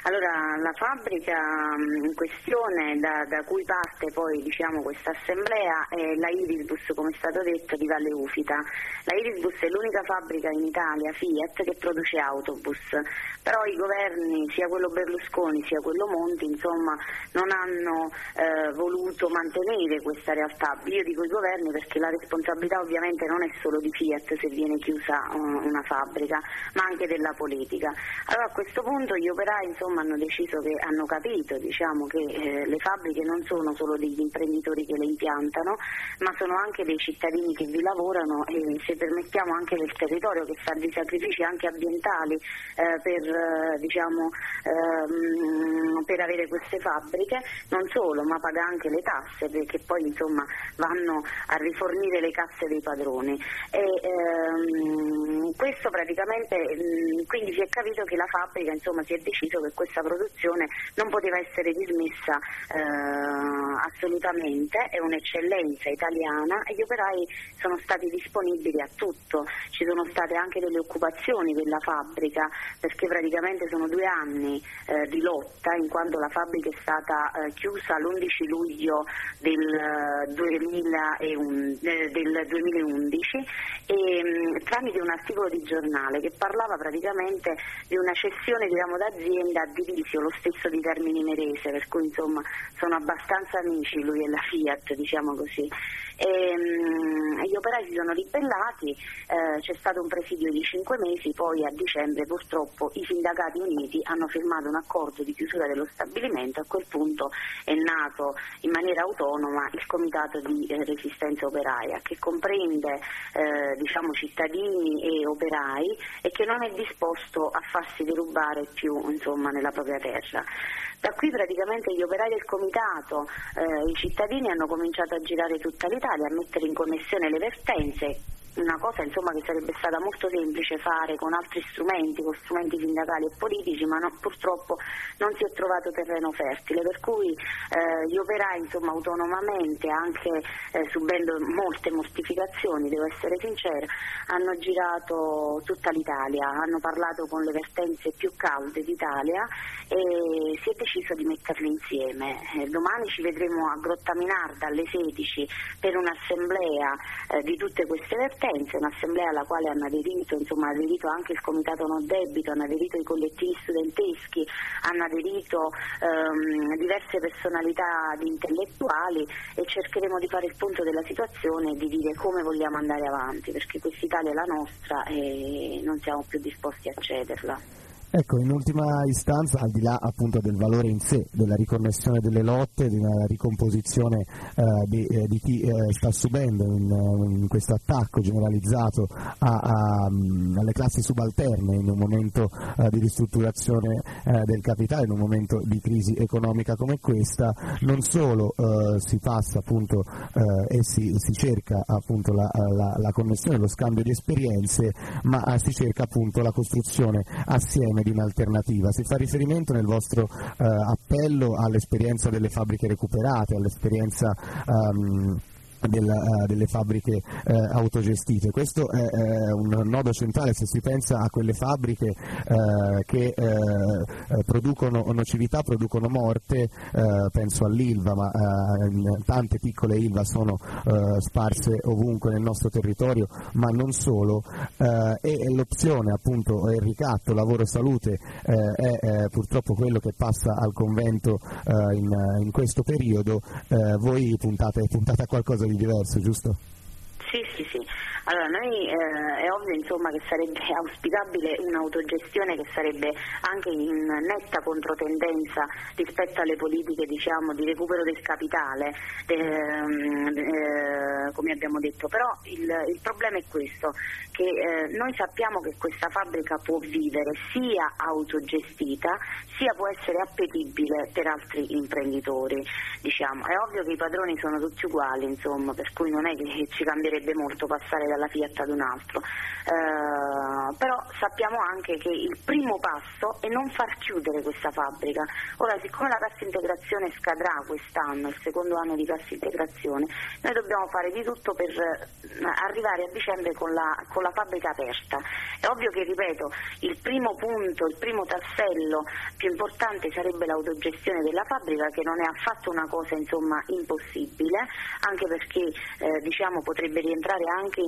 Allora, la fabbrica in questione da cui parte poi questa assemblea è la Irisbus, come è stato detto, di Valle Ufita. La Irisbus è l'unica fabbrica in Italia, Fiat, che produce autobus, però i governi, sia quello Berlusconi sia quello Monti, non hanno voluto mantenere questa realtà. Io dico i governi perché la responsabilità ovviamente non è solo di Fiat se viene chiusa una fabbrica, ma anche della politica. Allora a questo punto gli operai hanno deciso che hanno capito che le fabbriche non sono solo degli imprenditori che le impiantano, ma sono anche dei cittadini che vi lavorano, e se permettiamo anche del territorio che fa dei sacrifici anche ambientali per avere queste fabbriche, non solo, ma paga anche le tasse, perché poi vanno a rifornire le casse dei padroni. E questo praticamente, quindi si è capito che la fabbrica, si è deciso che questa produzione non poteva essere dismessa assolutamente, è un'eccellenza italiana e gli operai sono stati disponibili a tutto. Ci sono state anche delle occupazioni della fabbrica, perché praticamente sono 2 anni di lotta, in quanto la fabbrica è stata chiusa l'11 luglio del 2011 e tramite un articolo di giornale che parlava praticamente di una cessione d'azienda a Divisio, lo stesso di Termini Imerese, per cui sono abbastanza amici lui e la Fiat, così. Gli operai si sono ribellati, c'è stato un presidio di 5 mesi, poi a dicembre purtroppo i sindacati uniti hanno firmato un accordo di chiusura dello stabilimento. A quel punto è nato in maniera autonoma il Comitato di Resistenza Operaia, che comprende cittadini e operai e che non è disposto a farsi derubare più nella propria terra. Da qui praticamente gli operai del comitato, i cittadini hanno cominciato a girare tutta l'Italia, a mettere in connessione le vertenze, una cosa che sarebbe stata molto semplice fare con altri strumenti, con strumenti sindacali e politici, ma purtroppo non si è trovato terreno fertile, per cui gli operai autonomamente, anche subendo molte mortificazioni, devo essere sincera, hanno girato tutta l'Italia, hanno parlato con le vertenze più calde d'Italia e si è deciso di metterle insieme. Domani ci vedremo a Grottaminarda alle 16 per un'assemblea di tutte queste vertenze, un'assemblea alla quale hanno aderito anche il Comitato Non Debito, hanno aderito i collettivi studenteschi, hanno aderito diverse personalità di intellettuali, e cercheremo di fare il punto della situazione e di dire come vogliamo andare avanti, perché quest'Italia è la nostra e non siamo più disposti a cederla. Ecco, in ultima istanza, al di là appunto del valore in sé, della riconnessione delle lotte, di una ricomposizione di chi sta subendo in questo attacco generalizzato alle classi subalterne in un momento di ristrutturazione del capitale, in un momento di crisi economica come questa, non solo si passa appunto e si cerca appunto la connessione, lo scambio di esperienze, ma si cerca appunto la costruzione assieme di un'alternativa. Si fa riferimento nel vostro appello all'esperienza delle fabbriche recuperate, all'esperienza delle fabbriche autogestite. Questo è un nodo centrale se si pensa a quelle fabbriche che producono nocività, producono morte, penso all'Ilva, ma tante piccole Ilva sono sparse ovunque nel nostro territorio, ma non solo, e l'opzione appunto il ricatto, lavoro, salute è purtroppo quello che passa al convento in questo periodo. Voi puntate a qualcosa di diverso, giusto? Sì. Allora, noi è ovvio che sarebbe auspicabile un'autogestione che sarebbe anche in netta controtendenza rispetto alle politiche di recupero del capitale, come abbiamo detto, però il problema è questo, che noi sappiamo che questa fabbrica può vivere sia autogestita sia può essere appetibile per altri imprenditori. È ovvio che i padroni sono tutti uguali, per cui non è che ci cambierebbe molto passare dalla Fiat ad un altro. Però sappiamo anche che il primo passo è non far chiudere questa fabbrica. Ora, siccome la cassa integrazione scadrà quest'anno, il secondo anno di cassa integrazione, noi dobbiamo fare di tutto per arrivare a dicembre con la fabbrica aperta. È ovvio che, ripeto, il primo punto, il primo tassello più importante sarebbe l'autogestione della fabbrica, che non è affatto una cosa impossibile, anche perché potrebbe rientrare anche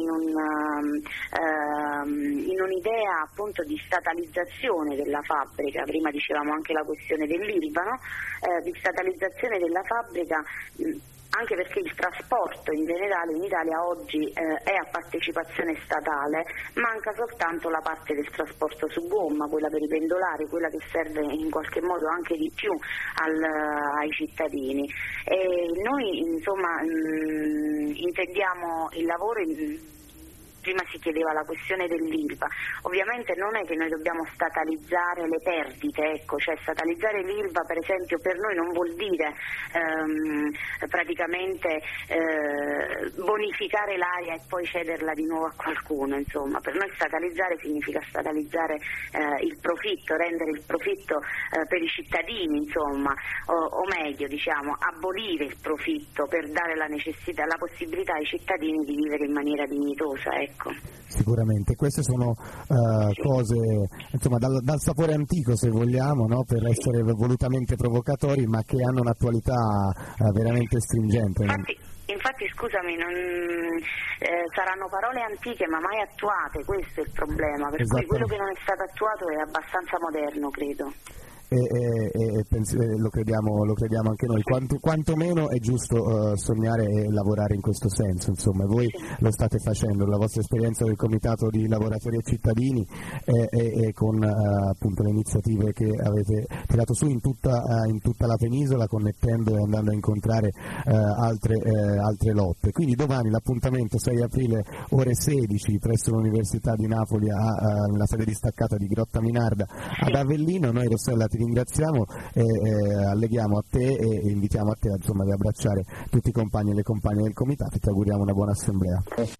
in un'idea appunto di statalizzazione della fabbrica. Prima dicevamo anche la questione dell'Ilva, no? Di statalizzazione della fabbrica, anche perché il trasporto in generale in Italia oggi è a partecipazione statale, manca soltanto la parte del trasporto su gomma, quella per i pendolari, quella che serve in qualche modo anche di più ai cittadini. E noi intendiamo il lavoro prima si chiedeva la questione dell'Ilva. Ovviamente non è che noi dobbiamo statalizzare le perdite, cioè statalizzare l'Ilva per esempio per noi non vuol dire praticamente bonificare l'area e poi cederla di nuovo a qualcuno, per noi statalizzare significa statalizzare il profitto, rendere il profitto per i cittadini, o meglio abolire il profitto per dare la possibilità ai cittadini di vivere in maniera dignitosa. Sicuramente, queste sono cose dal sapore antico, se vogliamo, no? Per essere volutamente provocatori, ma che hanno un'attualità veramente stringente. Infatti scusami, saranno parole antiche ma mai attuate, questo è il problema, per cui quello che non è stato attuato è abbastanza moderno, credo. Lo crediamo anche noi, quantomeno è giusto sognare e lavorare in questo senso, voi lo state facendo, la vostra esperienza del Comitato di Lavoratori e Cittadini e con appunto le iniziative che avete tirato su in tutta la penisola, connettendo e andando a incontrare altre lotte. Quindi domani l'appuntamento 6 aprile ore 16 presso l'Università di Napoli nella sede distaccata di Grotta Minarda ad Avellino. Noi, Rossella, ti ringraziamo e alleghiamo a te e invitiamo a te ad abbracciare tutti i compagni e le compagne del comitato e ti auguriamo una buona assemblea.